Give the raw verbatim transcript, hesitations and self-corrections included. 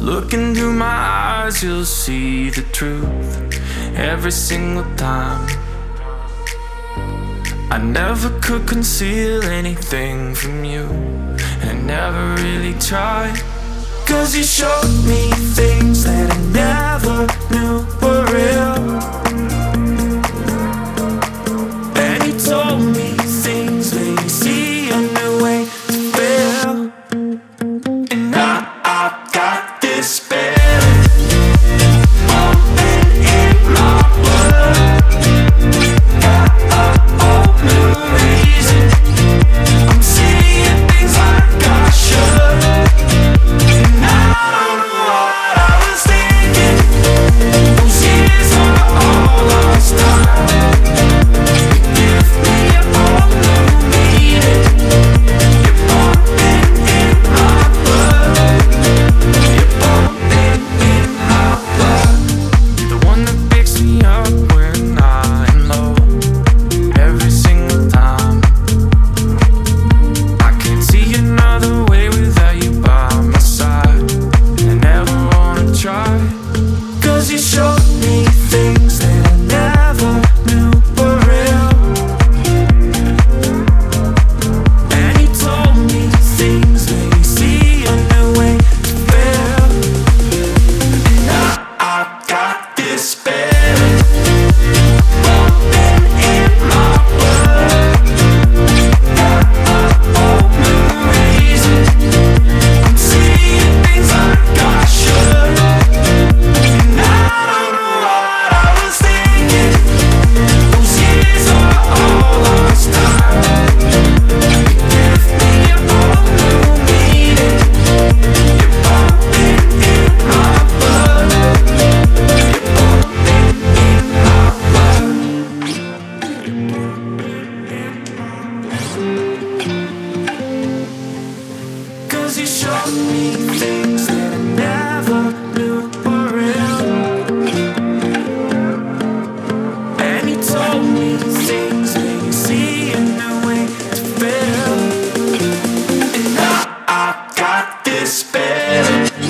Look into my eyes, you'll see the truth every single time. I never could conceal anything from you, and I never really tried. Cause you showed me things that I never knew were real, and you told me things that you see a new way to feel. And I, I got this feeling pumping in my blood. Got a whole new reason. I'm seeing things like I should. And I don't know what I was thinking. Those years are all lost time. You give me a whole new meaning. You're pumping in my blood. You're pumping in my blood. You're the one that picks me up when I'm low, every single time. I can't see another way without you by my side, and I never wanna try. Cause you showed me things that I never knew were real, and you told me things that you see a new way to feel. And I, I got this feeling pumping in my blood. Got a whole new reason. I'm seeing things like I should. And I don't know what I was thinking. Those years are all lost time. You give me a whole new meaning. You're pumping in my blood. You're pumping in my blood. Cause you showed me things that I never knew were real, and you told me things that you see a new way to feel. And I, I got this feeling